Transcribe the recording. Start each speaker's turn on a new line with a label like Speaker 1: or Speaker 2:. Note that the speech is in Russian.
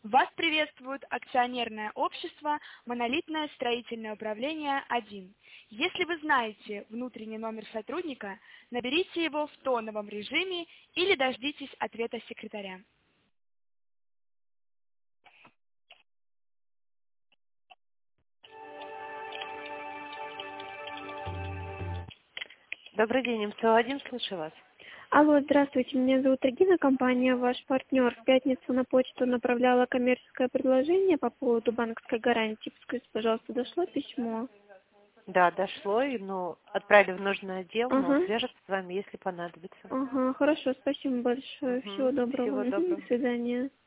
Speaker 1: Вас приветствует акционерное общество «Монолитное строительное управление 1». Если вы знаете внутренний номер сотрудника, наберите его в тоновом режиме или дождитесь ответа секретаря.
Speaker 2: Добрый день, МСО-1, слушаю вас.
Speaker 3: Алло, здравствуйте, меня зовут Регина, компания «Ваш партнер». В пятницу на почту направляла коммерческое предложение по поводу банковской гарантии. Скажите, пожалуйста, дошло письмо?
Speaker 2: Да, дошло, и, отправили в нужный отдел, но
Speaker 3: Ага,
Speaker 2: свяжутся с вами, если понадобится.
Speaker 3: ага, хорошо, спасибо большое. Всего доброго.
Speaker 2: Всего
Speaker 3: Мгм,
Speaker 2: доброго.
Speaker 3: до свидания.